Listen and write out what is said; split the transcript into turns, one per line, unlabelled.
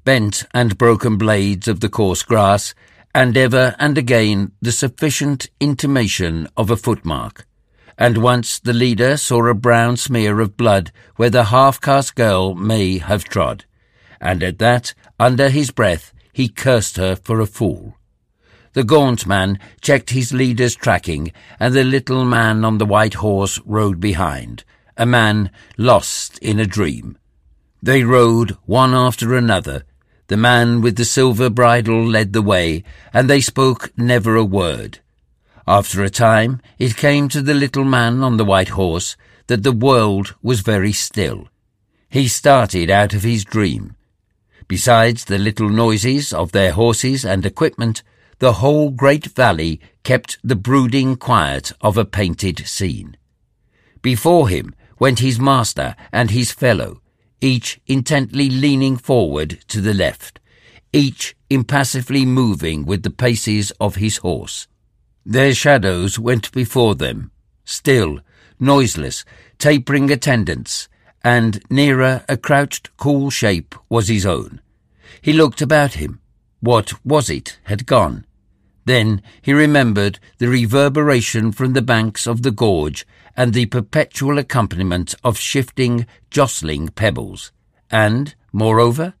bent and broken blades of the coarse grass, and ever and again the sufficient intimation of a footmark. And once the leader saw a brown smear of blood where the half-caste girl may have trod, and at that, under his breath, he cursed her for a fool. The gaunt man checked his leader's tracking, and the little man on the white horse rode behind, a man lost in a dream. They rode one after another. The man with the silver bridle led the way, and they spoke never a word. After a time it came to the little man on the white horse that the world was very still. He started out of his dream. Besides the little noises of their horses and equipment, the whole great valley kept the brooding quiet of a painted scene. Before him went his master and his fellow, each intently leaning forward to the left, each impassively moving with the paces of his horse. Their shadows went before them, still, noiseless, tapering attendants, and nearer a crouched cool shape was his own. He looked about him. What was it had gone? Then he remembered the reverberation from the banks of the gorge and the perpetual accompaniment of shifting, jostling pebbles, and, moreover,